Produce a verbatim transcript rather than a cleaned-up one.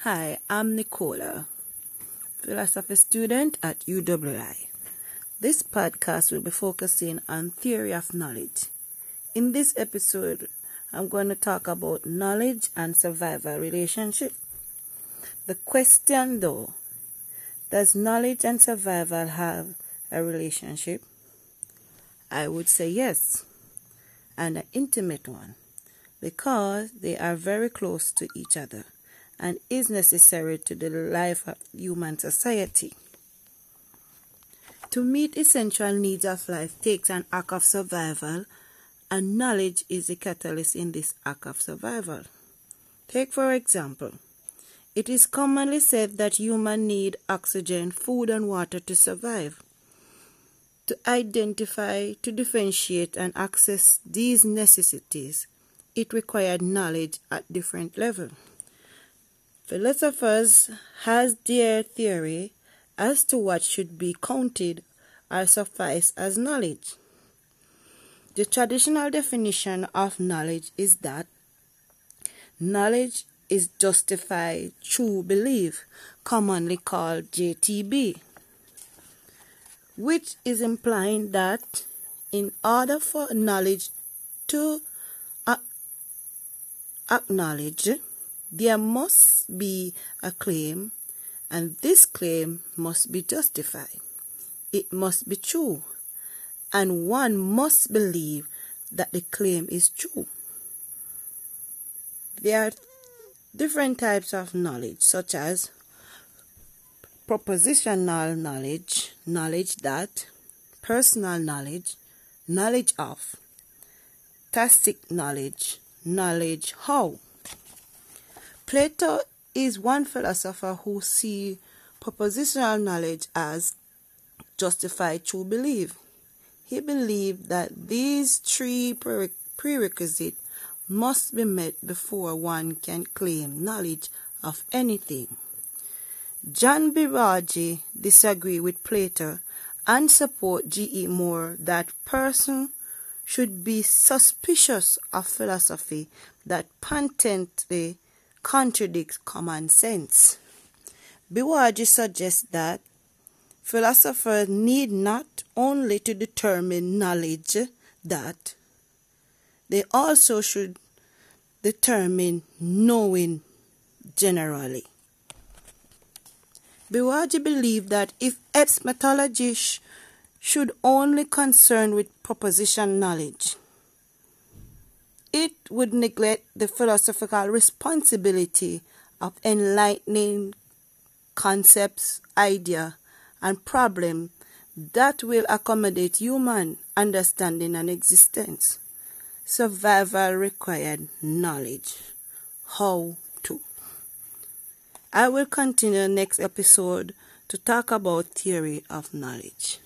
Hi, I'm Nicola, philosophy student at U W I. This podcast will be focusing on theory of knowledge. In this episode, I'm going to talk about knowledge and survival relationship. The question though, does knowledge and survival have a relationship? I would say yes, and an intimate one, because they are very close to each other and is necessary to the life of human society. To meet essential needs of life takes an act of survival, and knowledge is the catalyst in this act of survival. Take for example, it is commonly said that humans need oxygen, food and water to survive. To identify, to differentiate and access these necessities, it required knowledge at different levels. Philosophers has their theory as to what should be counted or suffice as knowledge. The traditional definition of knowledge is that knowledge is justified through belief, commonly called J T B, which is implying that in order for knowledge to acknowledge, there must be a claim, and this claim must be justified. It must be true, and one must believe that the claim is true. There are different types of knowledge, such as propositional knowledge, knowledge that, personal knowledge, knowledge of, tacit knowledge, knowledge how. Plato is one philosopher who sees propositional knowledge as justified through belief. He believed that these three prerequisites must be met before one can claim knowledge of anything. John Biaggi disagreed with Plato and support G E Moore that person should be suspicious of philosophy that patently contradicts common sense. Biaggi suggests that philosophers need not only to determine knowledge that, they also should determine knowing generally. Biaggi believed that if epistemology sh- should only concern with proposition knowledge, it would neglect the philosophical responsibility of enlightening concepts, ideas, and problems that will accommodate human understanding and existence. Survival required knowledge. How to? I will continue next episode to talk about theory of knowledge.